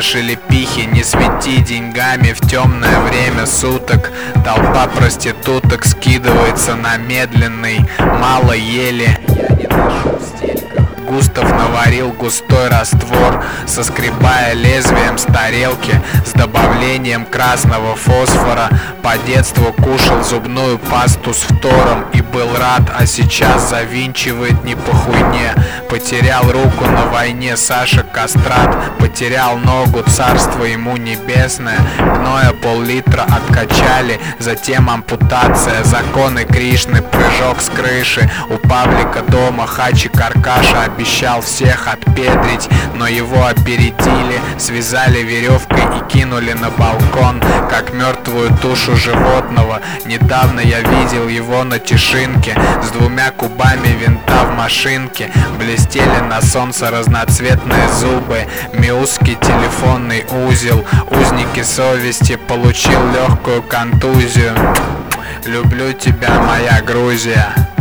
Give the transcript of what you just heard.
шелепихи, не свети деньгами в темное время суток. Толпа проституток скидывается на медленный, мало ели. Я не ношу в стельках. Густав наварил густой раствор, соскребая лезвием с тарелки с добавлением красного фосфора. По детству кушал зубную пасту с фтором и был рад, а сейчас завинчивает не по хуйне. Потерял руку на войне Саша Кастрат, потерял ногу, царство ему небесное. Гноя пол-литра откачали, затем ампутация. Законы Кришны, прыжок с крыши. У Павлика дома Хачик Аркаша обещал всех отпедрить, но его опередили, связали веревкой и кинули на балкон, как мертвую тушу животного. Недавно я видел его на Тишинке с 2 кубами винта в машинке. Блестели на солнце разноцветные зубы, миузский телефонный узел. Узники совести, получил легкую контузию. Люблю тебя, моя Грузия.